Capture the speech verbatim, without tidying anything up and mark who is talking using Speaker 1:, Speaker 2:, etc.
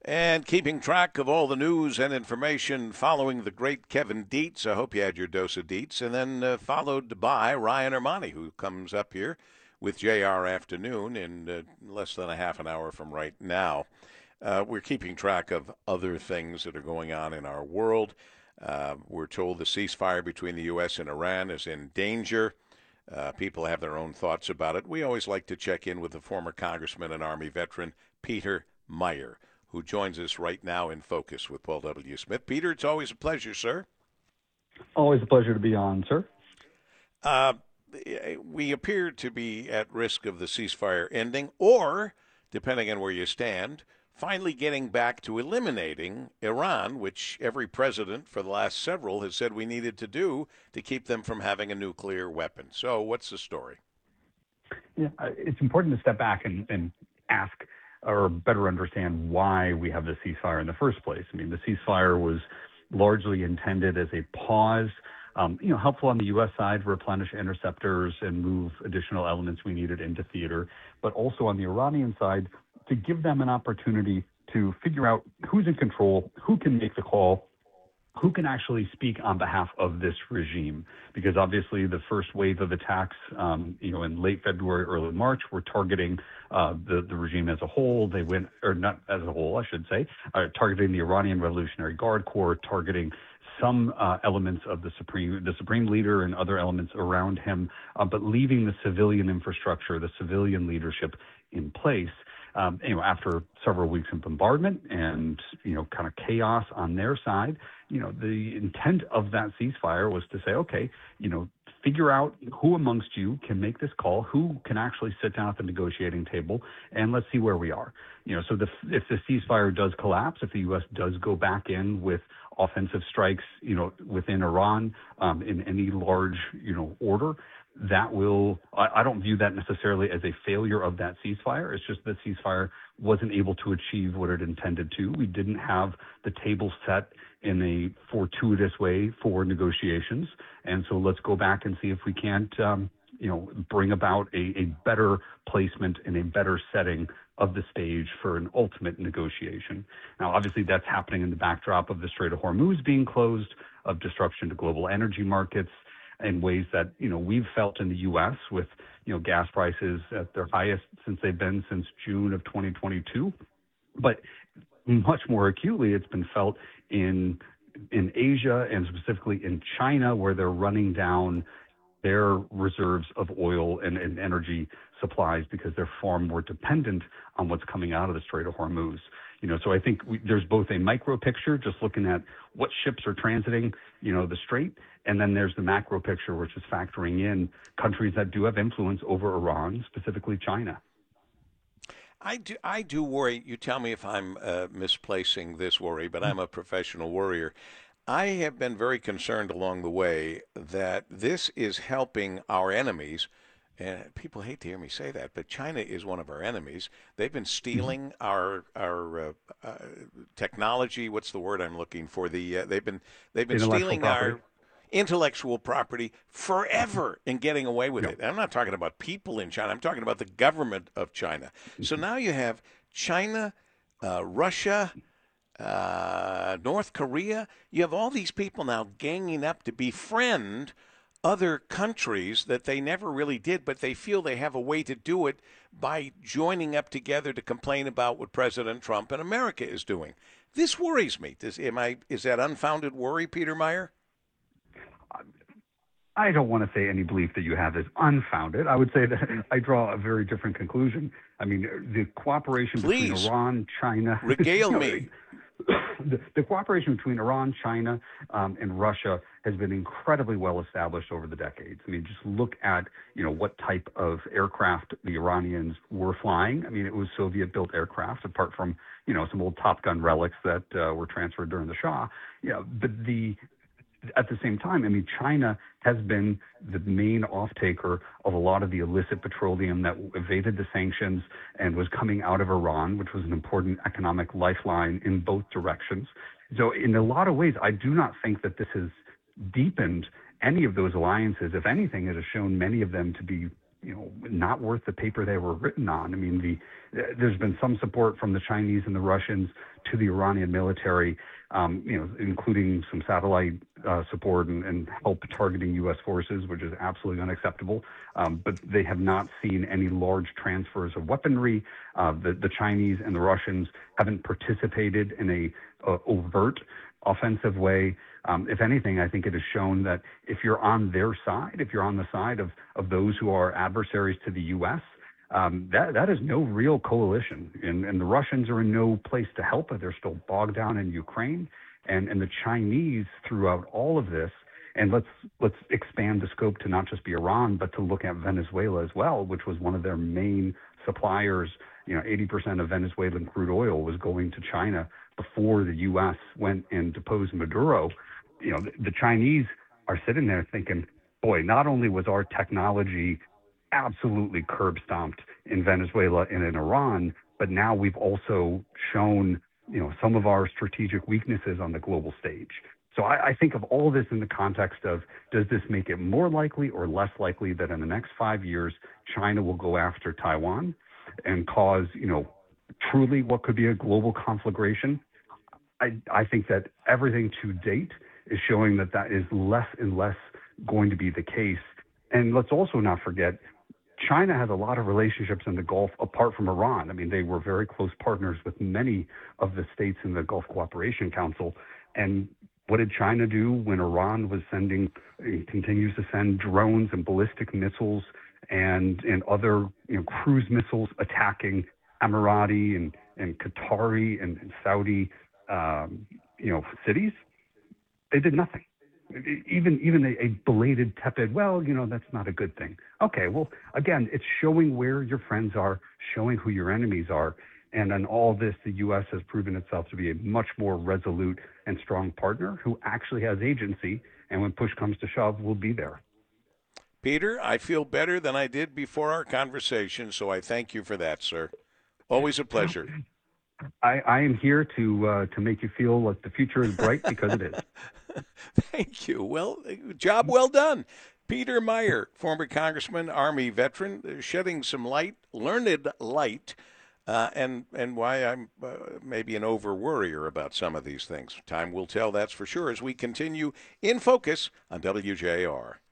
Speaker 1: And keeping track of all the news and information following the great Kevin Dietz. I hope you had your dose of Dietz. And then uh, followed by Ryan Armani, who comes up here with J R Afternoon in uh, less than a half an hour from right now. Uh, we're keeping track of other things that are going on in our world. Uh, we're told the ceasefire between the U S and Iran is in danger. Uh, people have their own thoughts about it. We always like to check in with the former congressman and Army veteran, Peter Meijer, who joins us right now in Focus with Paul W. Smith. Peter, it's always a pleasure, sir.
Speaker 2: Always a pleasure to be on, sir.
Speaker 1: Uh, we appear to be at risk of the ceasefire ending, or, depending on where you stand, finally getting back to eliminating Iran, which every president for the last several has said we needed to do to keep them from having a nuclear weapon. So what's the story?
Speaker 2: Yeah, it's important to step back and, and ask or better understand why we have the ceasefire in the first place. I mean, the ceasefire was largely intended as a pause, um, you know, helpful on the U S side, replenish interceptors and move additional elements we needed into theater, but also on the Iranian side to give them an opportunity to figure out who's in control, who can make the call, who can actually speak on behalf of this regime. Because obviously the first wave of attacks, um, you know, in late February, early March, were targeting uh, the, the regime as a whole. They went, or not as a whole, I should say, uh, targeting the Iranian Revolutionary Guard Corps, targeting some uh, elements of the supreme, the supreme leader and other elements around him, uh, but leaving the civilian infrastructure, the civilian leadership in place. Um, you know, after several weeks of bombardment and, you know, kind of chaos on their side, you know, the intent of that ceasefire was to say, okay, you know, figure out who amongst you can make this call, who can actually sit down at the negotiating table, and let's see where we are. You know, so the, if the ceasefire does collapse, if the U S does go back in with offensive strikes, you know, within Iran um, in any large, you know, order, that will, I, I don't view that necessarily as a failure of that ceasefire. It's just that ceasefire wasn't able to achieve what it intended to. We didn't have the table set in a fortuitous way for negotiations. And so let's go back and see if we can't, um, you know, bring about a, a better placement and a better setting of the stage for an ultimate negotiation. Now, obviously, that's happening in the backdrop of the Strait of Hormuz being closed, of disruption to global energy markets, in ways that, you know, we've felt in the U S with, you know, gas prices at their highest since they've been since June of twenty twenty-two. But much more acutely, it's been felt in in Asia and specifically in China, where they're running down their reserves of oil and, and energy supplies because they're far more dependent on what's coming out of the Strait of Hormuz. You know, so I think we, there's both a micro picture, just looking at what ships are transiting, you know, the strait, and then there's the macro picture, which is factoring in countries that do have influence over Iran, specifically China.
Speaker 1: I do, I do worry. You tell me if I'm uh, misplacing this worry, but I'm a professional worrier. I have been very concerned along the way that this is helping our enemies. And people hate to hear me say that, but China is one of our enemies. They've been stealing our our uh, uh, technology. What's the word I'm looking for? The uh, they've been they've been stealing property. our intellectual property forever and getting away with yep. it. And I'm not talking about people in China. I'm talking about the government of China. So now you have China, uh, Russia, uh, North Korea. You have all these people now ganging up to befriend other countries that they never really did, but they feel they have a way to do it by joining up together to complain about what President Trump and America is doing. This worries me. Does, am I, is that unfounded worry, Peter Meijer?
Speaker 2: I don't want to say any belief that you have is unfounded. I would say that I draw a very different conclusion. I mean, the cooperation
Speaker 1: Please,
Speaker 2: between Iran, China...
Speaker 1: regale
Speaker 2: no,
Speaker 1: me.
Speaker 2: The, the cooperation between Iran, China, um, and Russia has been incredibly well established over the decades. I mean, just look at, you know, what type of aircraft the Iranians were flying. I mean, it was Soviet-built aircraft, apart from, you know, some old Top Gun relics that uh, were transferred during the Shah. Yeah, but the at the same time, I mean, China has been the main off-taker of a lot of the illicit petroleum that evaded the sanctions and was coming out of Iran, which was an important economic lifeline in both directions. So in a lot of ways, I do not think that this has deepened any of those alliances. If anything, it has shown many of them to be you know, not worth the paper they were written on. I mean, the there's been some support from the Chinese and the Russians to the Iranian military, um, you know, including some satellite uh, support and, and help targeting U S forces, which is absolutely unacceptable. Um, but they have not seen any large transfers of weaponry. Uh, the, the Chinese and the Russians haven't participated in a uh, overt offensive way. Um, if anything, I think it has shown that if you're on their side, if you're on the side of, of those who are adversaries to the U S, um, that that is no real coalition. And, and the Russians are in no place to help. They're still bogged down in Ukraine. And, and the Chinese throughout all of this, and let's let's expand the scope to not just be Iran, but to look at Venezuela as well, which was one of their main suppliers. You know, eighty percent of Venezuelan crude oil was going to China before the U S went and deposed Maduro. You know, the, the Chinese are sitting there thinking, boy, not only was our technology absolutely curb stomped in Venezuela and in Iran, but now we've also shown, you know, some of our strategic weaknesses on the global stage. So I, I think of all this in the context of, does this make it more likely or less likely that in the next five years, China will go after Taiwan and cause, you know, truly what could be a global conflagration? I, I think that everything to date is showing that that is less and less going to be the case. And let's also not forget, China has a lot of relationships in the Gulf apart from Iran. I mean, they were very close partners with many of the states in the Gulf Cooperation Council. And what did China do when Iran was sending, continues to send drones and ballistic missiles and, and other, you know, cruise missiles attacking Emirati and, and Qatari and, and Saudi, um, you know, cities? They did nothing. Even even a, a belated tepid, well, you know, that's not a good thing. Okay, well, again, it's showing where your friends are, showing who your enemies are. And in all this, the U S has proven itself to be a much more resolute and strong partner who actually has agency. And when push comes to shove, will be there.
Speaker 1: Peter, I feel better than I did before our conversation, so I thank you for that, sir. Always a pleasure.
Speaker 2: I, I am here to uh, to make you feel like the future is bright, because it is.
Speaker 1: Thank you. Well, job well done. Peter Meijer, former congressman, Army veteran, shedding some light, learned light, uh, and, and why I'm uh, maybe an over-worrier about some of these things. Time will tell, that's for sure, as we continue in focus on W J R.